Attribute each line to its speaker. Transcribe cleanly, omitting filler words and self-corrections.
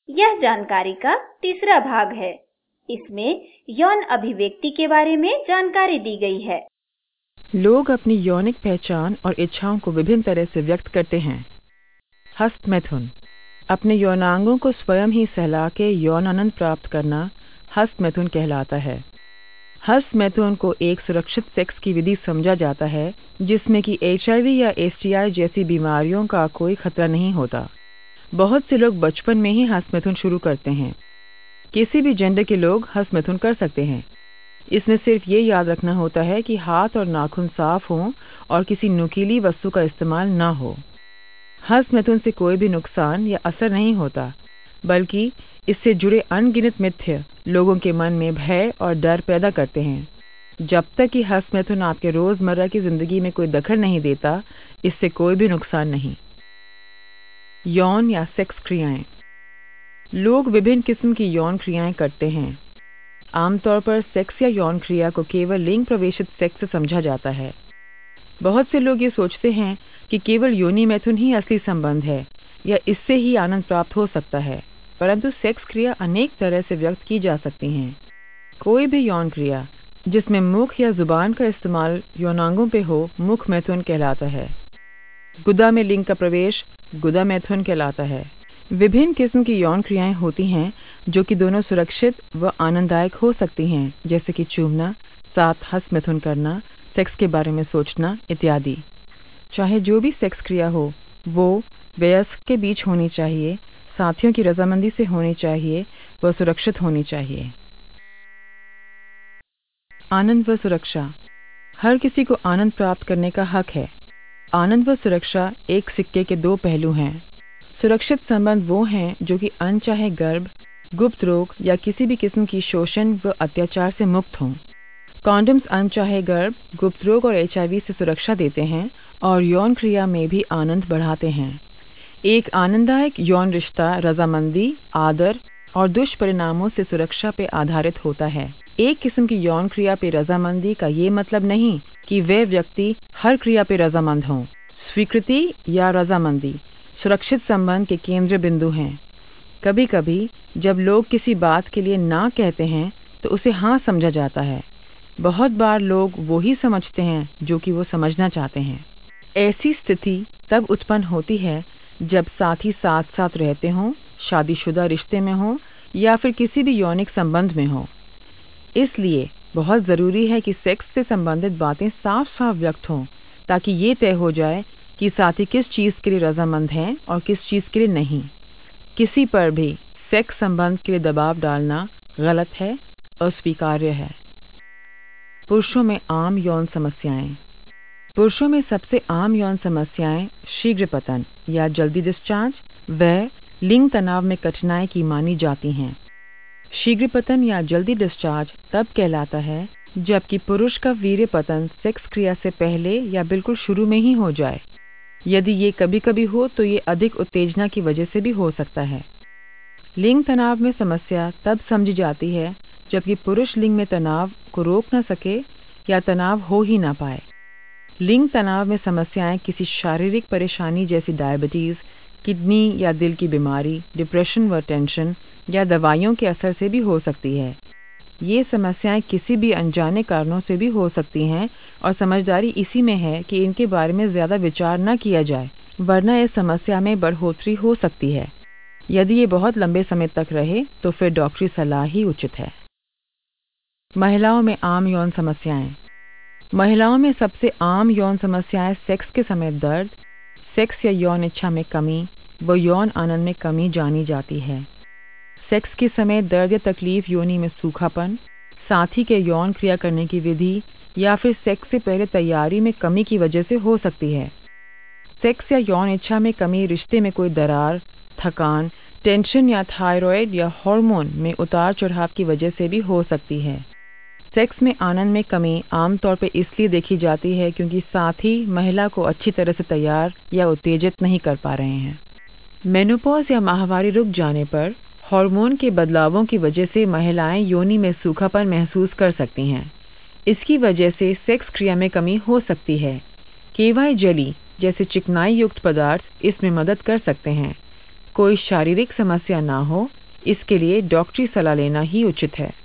Speaker 1: यह जानकारी का तीसरा भाग है। इसमें यौन अभिव्यक्ति के बारे में जानकारी दी गई है।
Speaker 2: लोग अपनी यौनिक पहचान और इच्छाओं को विभिन्न तरह से व्यक्त करते हैं। हस्तमैथुन, अपने यौनांगों को स्वयं ही सहला के यौन आनंद प्राप्त करना हस्तमैथुन कहलाता है। हस्तमैथुन को एक सुरक्षित सेक्स की विधि समझा जाता है जिसमें कि HIV या STI जैसी बीमारियों का कोई खतरा नहीं होता। बहुत से लोग बचपन में ही हस्तमैथुन शुरू करते हैं। किसी भी जेंडर के लोग हस्तमैथुन कर सकते हैं। इसमें सिर्फ ये याद रखना होता है कि हाथ और नाखून साफ हों और किसी नुकीली वस्तु का इस्तेमाल ना हो। हस्तमैथुन से कोई भी नुकसान या असर नहीं होता, बल्कि इससे जुड़े अनगिनत मिथ्य लोगों के मन में भय और डर पैदा करते हैं। जब तक कि हस्तमैथुन आपके रोज़मर्रा की ज़िंदगी में कोई दखल नहीं देता, इससे कोई भी नुकसान नहीं। यौन या सेक्स क्रियाएं। लोग विभिन्न किस्म की यौन क्रियाएं करते हैं। आमतौर पर सेक्स या यौन क्रिया को केवल लिंग प्रवेशित सेक्स से समझा जाता है। बहुत से लोग ये सोचते हैं कि केवल योनि मैथुन ही असली संबंध है या इससे ही आनंद प्राप्त हो सकता है, परंतु सेक्स क्रिया अनेक तरह से व्यक्त की जा सकती हैं। कोई भी यौन क्रिया जिसमें मुख या जुबान का इस्तेमाल यौनांगों पे हो, मुख मैथुन कहलाता है। गुदा में लिंग का प्रवेश गुदा मैथुन कहलाता है। विभिन्न किस्म की यौन क्रियाएं होती हैं जो कि दोनों सुरक्षित व आनंददायक हो सकती हैं, जैसे कि चूमना, साथ हस्तमैथुन करना, सेक्स के बारे में सोचना इत्यादि। चाहे जो भी सेक्स क्रिया हो, वो वयस्क के बीच होनी चाहिए, साथियों की रजामंदी से होनी चाहिए व सुरक्षित होनी चाहिए। आनंद व सुरक्षा। हर किसी को आनंद प्राप्त करने का हक है। आनंद व सुरक्षा एक सिक्के के दो पहलू हैं। सुरक्षित संबंध वो हैं जो कि अनचाहे गर्भ, गुप्त रोग या किसी भी किस्म की शोषण व अत्याचार से मुक्त हों। कॉन्डम्स अनचाहे गर्भ, गुप्त रोग और HIV से सुरक्षा देते हैं और यौन क्रिया में भी आनंद बढ़ाते हैं। एक आनंददायक यौन रिश्ता रजामंदी, आदर और दुष्परिणामों से सुरक्षा पे आधारित होता है। एक किस्म की यौन क्रिया पे रजामंदी का ये मतलब नहीं कि वे व्यक्ति हर क्रिया पे रजामंद हों। स्वीकृति या रजामंदी सुरक्षित संबंध के केंद्र बिंदु हैं। कभी कभी जब लोग किसी बात के लिए ना कहते हैं तो उसे हाँ समझा जाता है। बहुत बार लोग वो ही समझते हैं जो कि वो समझना चाहते हैं। ऐसी स्थिति तब उत्पन्न होती है जब साथी साथ साथ रहते हों, शादीशुदा रिश्ते में हों या फिर किसी भी यौनिक संबंध में हों। इसलिए बहुत ज़रूरी है कि सेक्स से संबंधित बातें साफ साफ व्यक्त हों ताकि ये तय हो जाए कि साथी किस चीज़ के लिए रजामंद हैं और किस चीज़ के लिए नहीं। किसी पर भी सेक्स संबंध के लिए दबाव डालना गलत है, अस्वीकार्य है। पुरुषों में आम यौन समस्याएं। पुरुषों में सबसे आम यौन समस्याएं शीघ्र पतन या जल्दी डिस्चार्ज व लिंग तनाव में कठिनाई की मानी जाती हैं। शीघ्र पतन या जल्दी डिस्चार्ज तब कहलाता है जबकि पुरुष का वीर्य पतन सेक्स क्रिया से पहले या बिल्कुल शुरू में ही हो जाए। यदि ये कभी कभी हो तो ये अधिक उत्तेजना की वजह से भी हो सकता है। लिंग तनाव में समस्या तब समझी जाती है जबकि पुरुष लिंग में तनाव को रोक न सके या तनाव हो ही ना पाए। लिंग तनाव में समस्याएं किसी शारीरिक परेशानी जैसी डायबिटीज़, किडनी या दिल की बीमारी, डिप्रेशन व टेंशन या दवाइयों के असर से भी हो सकती है। ये समस्याएं किसी भी अनजाने कारणों से भी हो सकती हैं और समझदारी इसी में है कि इनके बारे में ज़्यादा विचार न किया जाए, वरना इस समस्या में बढ़ोतरी हो सकती है। यदि ये बहुत लंबे समय तक रहे तो फिर डॉक्टरी सलाह ही उचित है। महिलाओं में आम यौन समस्याएं। महिलाओं में सबसे आम यौन समस्याएं सेक्स के समय दर्द, सेक्स या यौन इच्छा में कमी व यौन आनंद में कमी जानी जाती है। सेक्स के समय दर्द या तकलीफ योनि में सूखापन, साथी के यौन क्रिया करने की विधि या फिर सेक्स से पहले तैयारी में कमी की वजह से हो सकती है। सेक्स या यौन इच्छा में कमी रिश्ते में कोई दरार, थकान, टेंशन या थायराइड या हार्मोन में उतार चढ़ाव की वजह से भी हो सकती है। सेक्स में आनंद में कमी आमतौर पर इसलिए देखी जाती है क्योंकि साथी महिला को अच्छी तरह से तैयार या उत्तेजित नहीं कर पा रहे हैं। मेनोपॉज या माहवारी रुक जाने पर हार्मोन के बदलावों की वजह से महिलाएं योनि में सूखापन महसूस कर सकती हैं। इसकी वजह से सेक्स क्रिया में कमी हो सकती है। KY जेली जैसे चिकनाई युक्त पदार्थ इसमें मदद कर सकते हैं। कोई शारीरिक समस्या ना हो इसके लिए डॉक्टरी सलाह लेना ही उचित है।